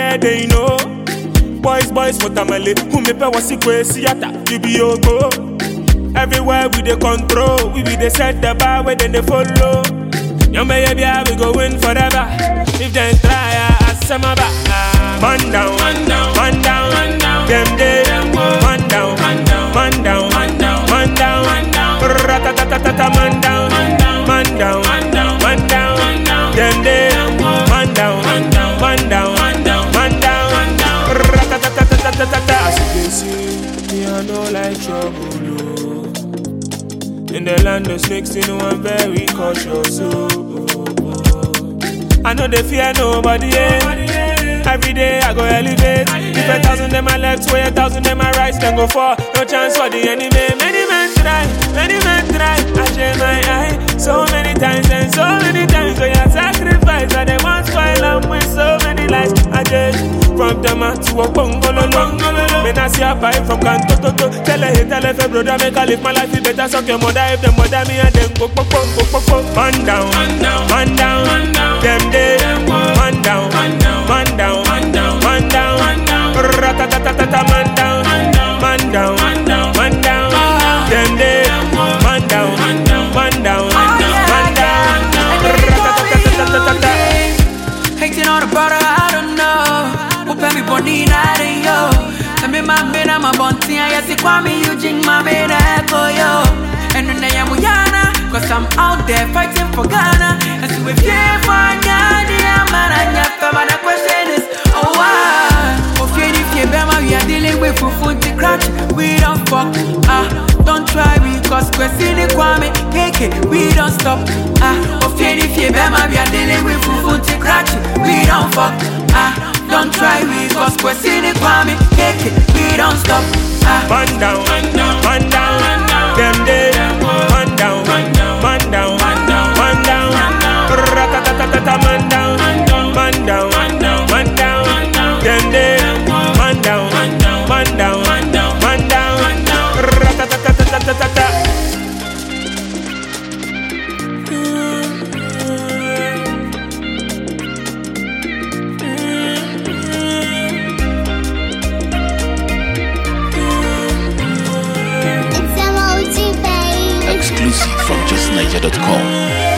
everywhere they know. Boys, watermelon, who me pay was siata, you be go. Everywhere we dey control, we be dey set the bar where then they follow. Young baby, we go win forever. If they try, I say my back. Man down, man down, man down, man down. Them day, man down, man down, man down, man down, man down, man down. Ratatatata, man down, man down, man down, man down, man down. Them day, man down, man down, man down, man down, man down, man down. Ratatatata. As you can see, me I know like trouble. In the land of snakes, you know I'm very cautious. I know they fear nobody. Every day I go elevate. If 1,000 them my left, 1,000 them my right, then go for no chance for the enemy. Many men try. I share my eye so many times and so many times. When you sacrifice, I they want spoil up with so many lies. I just from Tama to a bongolo. Men I see a pipe from Kanto to tell a brother make I live my life. You better suck your mother if them mother me and them go. Man down, man down, man down, man down. Them day, man down, man down, man down, man down, man down, man down. Ratatatata, man down, man down, man down, man down, man down. Them day, man down, man down, man down, man down. Ratatatata. Hating on the brother, I don't know. Who pay me body night and yo. Tell me my man, I'm a bunty. I see Kwame Eugene, my man, echo yo. And then I am Uyana, cause I'm out there fighting for Ghana. And so if you for Ghana, man, I never, but the question is, oh why? If you bema, we are dealing with food to crutch. We don't fuck, don't try we cause we're seeing Kwame, KK, we don't stop, if you bema, we are dealing with food to crutch. We don't fuck, don't try we cause we're seeing Kwame, KK, we don't stop, Man down, man down, man down, man down. Them day, man down, man down, man down, man down, man down. Ratatatata, man down, man down, man down, man down, man down. Them day, man down, man down, man down, man down, man down. Ratatatata. Exclusive from justniger.com.